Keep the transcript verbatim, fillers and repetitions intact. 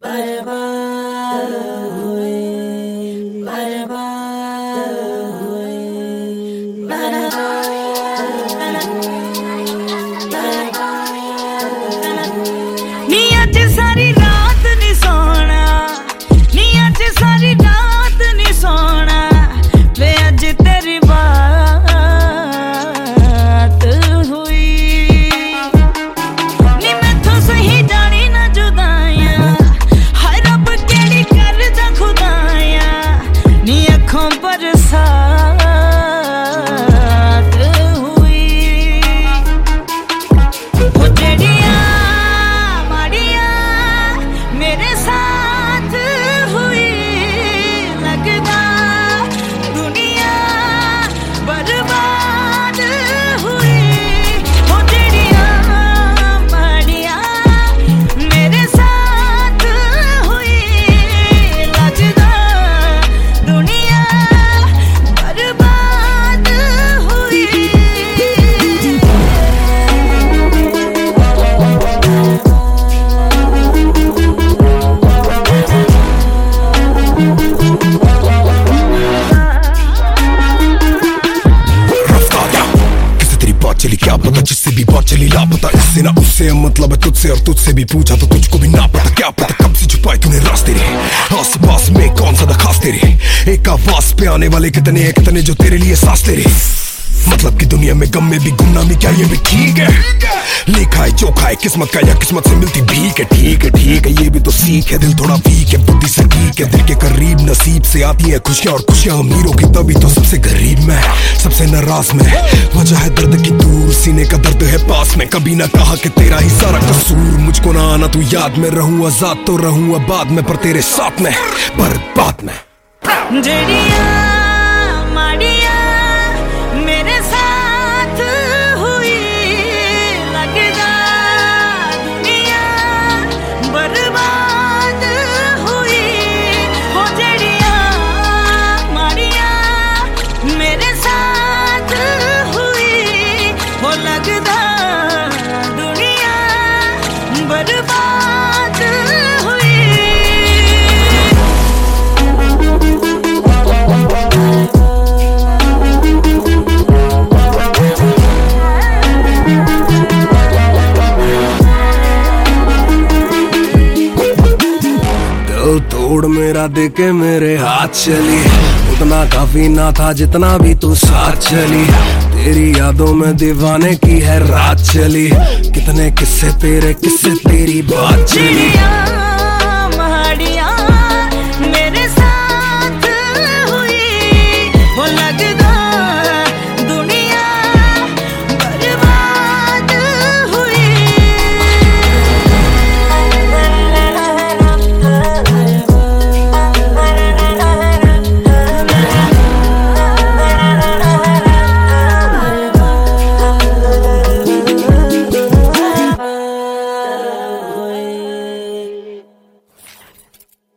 बर्बाद हुए, बर्बाद हुए, बर्बाद, नी अज सारी रात नी सोना, नी अज सारी रात नी सोना, वे अज तेरी बात हुई। नी मैथों सही जानी ना जुदाइयां, हाय रब केड़ी कर जा खुदाइयां, नी अखों बरसात हुई। वो जेड़ियां माड़ियां मेरे साथ हुई, लगदा दुनिया बर्बाद हुई। वो जेड़ियां माड़ियां मेरे साथ हुई, लगदा दुनिया बर्बाद हुई। किसे तेरी बात चली क्या पता, जिससे भी बात चली लापता, इससे ना उससे मतलब है तुझसे, और तुझसे भी पूछा तो तुझको भी ना पता। क्या पता कब से छुपाए तूने रास्ते रे, आस पास में कौन सा खास तेरे, एक आवाज पे आने वाले कितने हैं, कितने जो तेरे लिए सास तेरे। मतलब कि दुनिया में गम में भी गुमनामी, क्या ये भी ठीक है? लिखा है चोखा है किस्मत का, या किस्मत से मिलती भीख है। ठीक है ठीक है ये भी तो सीख है, दिल थोड़ा वीक है, बुद्धि से ठीक है। दिल के करीब नसीब से आती है खुशियां, और खुशियां अमीरों की, तभी तो सबसे गरीब मैं, सबसे नाराज मैं। वजह है दर्द की दूर, सीने का दर्द है पास में। कभी ना कहा कि तेरा ही सारा कसूर, मुझको ना आना तू याद में, रहूं आजाद तो रहूं बाद में, पर तेरे साथ में बर्बाद में। जेड़ियां माड़ियां मेरे साथ हुई, लगदा दुनिया बर्बाद हुई। हो जेड़ियां माड़ियां मेरे साथ हुई, हो लगदा दुनिया बर्बाद हुई। दिल तोड़ मेरा देके मेरे हाथ चली, उतना काफी ना था जितना भी तू साथ चली। तेरी यादों में दीवाने की है रात चली, कितने किस्से तेरे किस्से तेरी बात चली।